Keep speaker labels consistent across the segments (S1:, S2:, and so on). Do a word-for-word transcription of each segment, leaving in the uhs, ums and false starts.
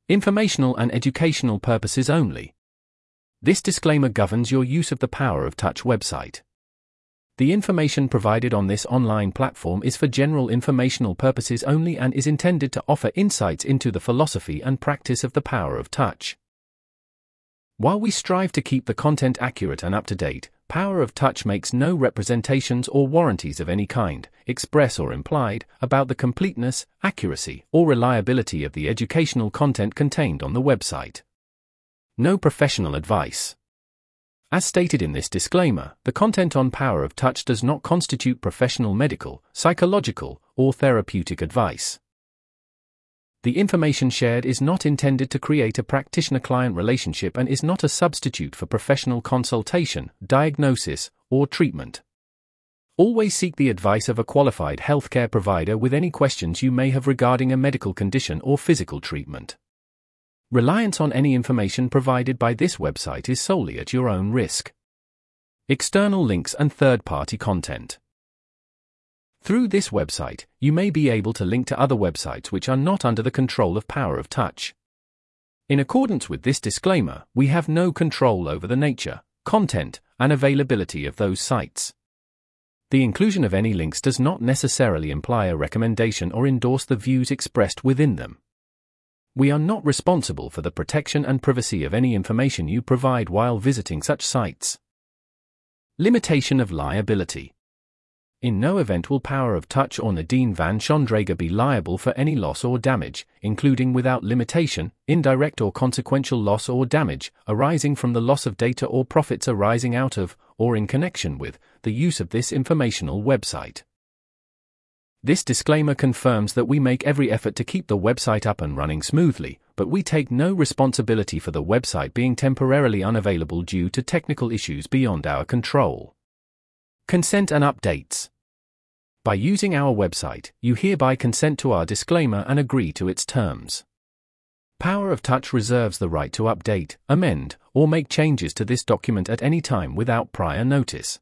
S1: Informational and educational purposes only. This disclaimer governs your use of the Power of Touch website. The information provided on this online platform is for general informational purposes only and is intended to offer insights into the philosophy and practice of the Power of Touch. While we strive to keep the content accurate and up-to-date, Power of Touch makes no representations or warranties of any kind, express or implied, about the completeness, accuracy, or reliability of the educational content contained on the website. No professional advice. As stated in this disclaimer, the content on Power of Touch does not constitute professional medical, psychological, or therapeutic advice. The information shared is not intended to create a practitioner-client relationship and is not a substitute for professional consultation, diagnosis, or treatment. Always seek the advice of a qualified healthcare provider with any questions you may have regarding a medical condition or physical treatment. Reliance on any information provided by this website is solely at your own risk. External links and third-party content. Through this website, you may be able to link to other websites which are not under the control of Power of Touch. In accordance with this disclaimer, we have no control over the nature, content, and availability of those sites. The inclusion of any links does not necessarily imply a recommendation or endorse the views expressed within them. We are not responsible for the protection and privacy of any information you provide while visiting such sites. Limitation of liability. In no event will Power of Touch or Nadine van Schondreger be liable for any loss or damage, including without limitation, indirect or consequential loss or damage, arising from the loss of data or profits arising out of, or in connection with, the use of this informational website. This disclaimer confirms that we make every effort to keep the website up and running smoothly, but we take no responsibility for the website being temporarily unavailable due to technical issues beyond our control. Consent and updates. By using our website, you hereby consent to our disclaimer and agree to its terms. Power of Touch reserves the right to update, amend, or make changes to this document at any time without prior notice.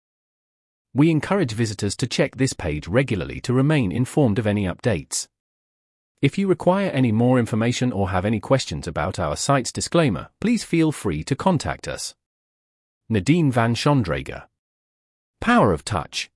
S1: We encourage visitors to check this page regularly to remain informed of any updates. If you require any more information or have any questions about our site's disclaimer, please feel free to contact us. Nadine van Schondreger. Power of Touch.